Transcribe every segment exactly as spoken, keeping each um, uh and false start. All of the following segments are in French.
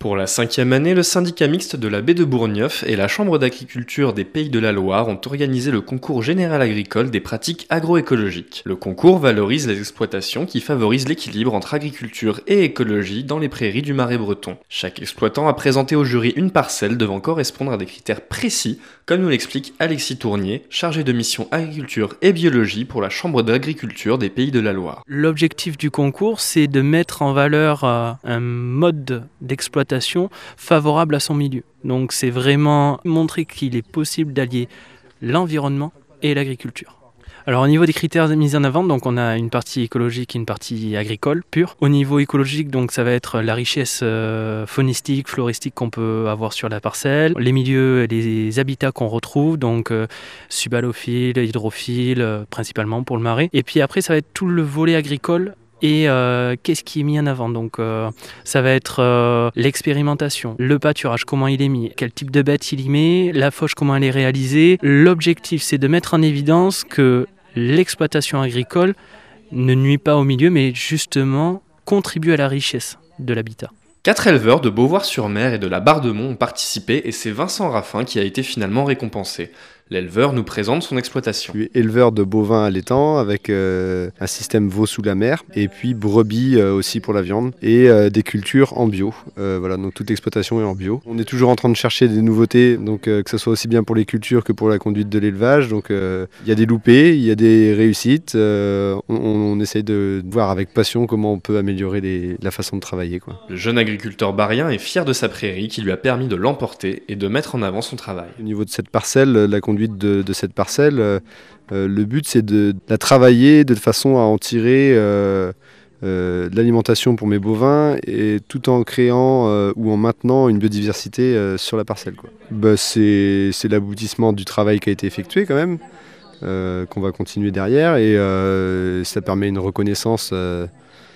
Pour la cinquième année, le syndicat mixte de la baie de Bourgneuf et la Chambre d'agriculture des Pays de la Loire ont organisé le concours général agricole des pratiques agroécologiques. Le concours valorise les exploitations qui favorisent l'équilibre entre agriculture et écologie dans les prairies du Marais breton. Chaque exploitant a présenté au jury une parcelle devant correspondre à des critères précis, comme nous l'explique Alexis Tournier, chargé de mission agriculture et biologie pour la Chambre d'agriculture des Pays de la Loire. L'objectif du concours, c'est de mettre en valeur euh, un mode d'exploitation favorable à son milieu. Donc c'est vraiment montrer qu'il est possible d'allier l'environnement et l'agriculture. Alors au niveau des critères mis en avant, donc on a une partie écologique et une partie agricole pure. Au niveau écologique, donc ça va être la richesse euh, faunistique, floristique qu'on peut avoir sur la parcelle, les milieux et les habitats qu'on retrouve, donc euh, subalophiles, hydrophiles, euh, principalement pour le marais. Et puis après, ça va être tout le volet agricole. Et euh, qu'est-ce qui est mis en avant? Donc euh, ça va être euh, l'expérimentation, le pâturage, comment il est mis, quel type de bête il y met, la fauche, comment elle est réalisée. L'objectif, c'est de mettre en évidence que l'exploitation agricole ne nuit pas au milieu, mais justement contribue à la richesse de l'habitat. Quatre éleveurs de Beauvoir-sur-Mer et de la Barre-de-Mont ont participé et c'est Vincent Raffin qui a été finalement récompensé. L'éleveur nous présente son exploitation. Je suis éleveur de bovins à l'étang avec euh, un système veau sous la mer et puis brebis euh, aussi pour la viande et euh, des cultures en bio. Euh, voilà, donc toute l'exploitation est en bio. On est toujours en train de chercher des nouveautés, donc euh, que ce soit aussi bien pour les cultures que pour la conduite de l'élevage. Donc euh, il y a des loupés, il y a des réussites. Euh, on, on essaye de voir avec passion comment on peut améliorer les, la façon de travailler, quoi. Le jeune agriculteur barrien est fier de sa prairie qui lui a permis de l'emporter et de mettre en avant son travail. Au niveau de cette parcelle, la conduite De, de cette parcelle, euh, le but c'est de, de la travailler de façon à en tirer euh, euh, de l'alimentation pour mes bovins et tout en créant euh, ou en maintenant une biodiversité euh, sur la parcelle, quoi. Bah, c'est, c'est l'aboutissement du travail qui a été effectué quand même, euh, qu'on va continuer derrière et euh, ça permet une reconnaissance euh,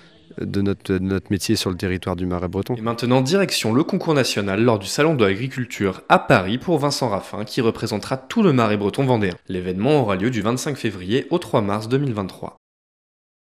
De notre, de notre métier sur le territoire du Marais breton. Et maintenant, direction le concours national lors du Salon de l'agriculture à Paris pour Vincent Raffin qui représentera tout le Marais breton vendéen. L'événement aura lieu du vingt-cinq février au trois mars deux mille vingt-trois.